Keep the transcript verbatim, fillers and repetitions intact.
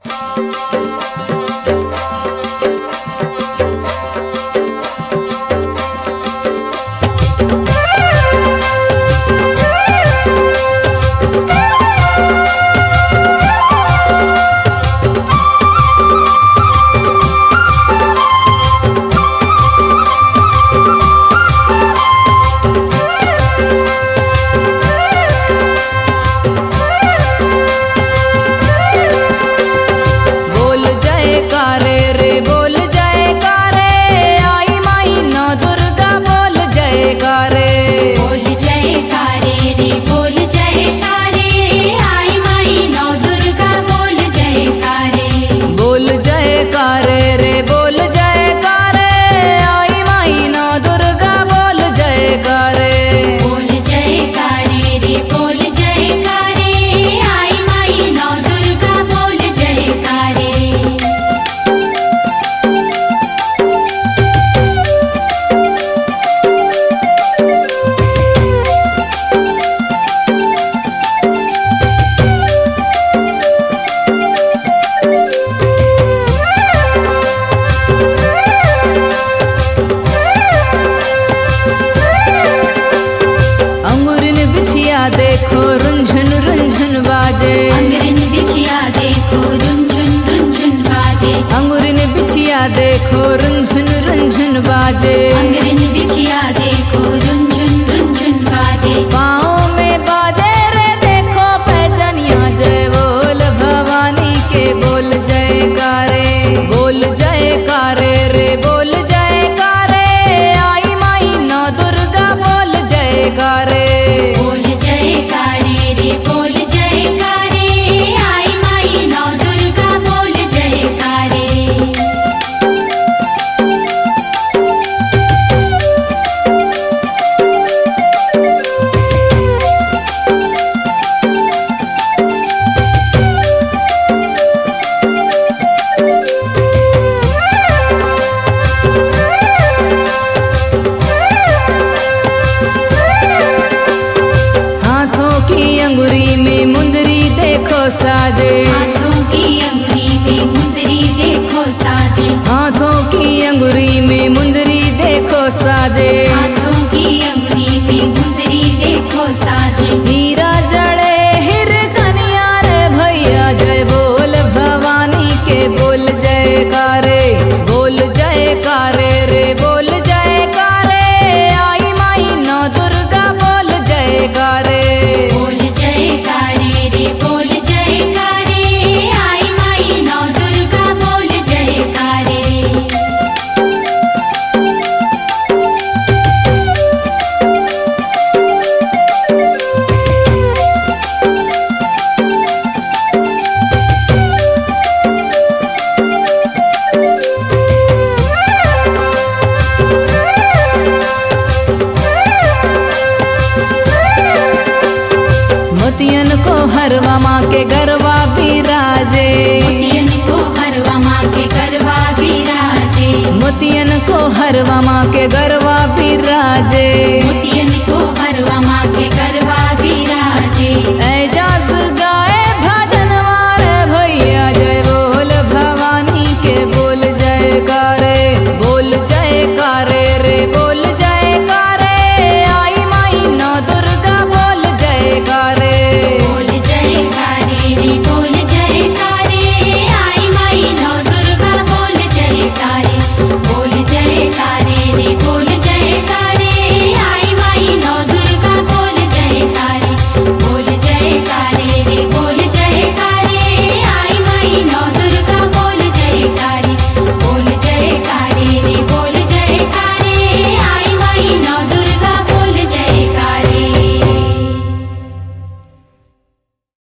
जयकारे रे बोल जयकारे, आई माई नौ दुर्गा बोल जयकारे। बोल जयकारे रे बोल जयकारे, आई माई नौ दुर्गा बोल जयकारे। बोल जयकारे रे बोल जयकारे, आई माई नौ दुर्गा बोल जयकारे। बोल जयकारे रे बोल जयकारे, आई माई नौ दुर्गा बोल जयकारे। बिछिया देखो रुंझुन रुंझुन बाजे, अंगरन बिछिया देखो रुंझुन रुंझुन बाजे। अंगुरन बिछिया देखो रुंझुन रुंझुन बाजे, अंगरन बिछिया देखो रुंझुन रुंझुन बाजे। पाँव में बाजे रे देखो पैजनिया, जय बोल भवानी के बोल जयकारे। बोल जयकारे रे बोल जयकारे, आई माई नौ दुर्गा बोल जयकारे। बोल जयकारे रे बोल जयकारे, आई माई नौ दुर्गा बोल जयकारे। की अंगुरी में मुंदरी देखो साजे, हाथों की अंगुरी में मुंदरी देखो साजे। हाथों की अंगुरी में मुंदरी देखो साजे, हाथों की अंगुरी में मुंदरी देखो साजे। हीरा जड़े हिर कनिया रे भैया, जय बोल भवानी के बोल जयकारे। बोल जयकारे रे बोल जयकारे, आई माई नौ दुर्गा बोल जयकारे। बोल जयकारे रे बोल जयकारे, आई माई नौ दुर्गा बोल जयकारे। मोतियन को हरवा माँ के गरबा बिराजे, मोतियन को हरवा माँ के गरबा बिराजे। मोतियन को हरवा माँ के गरबा बिराजे, मोतियन को हरवा माँ के गरबा बिराजे। ऐ जा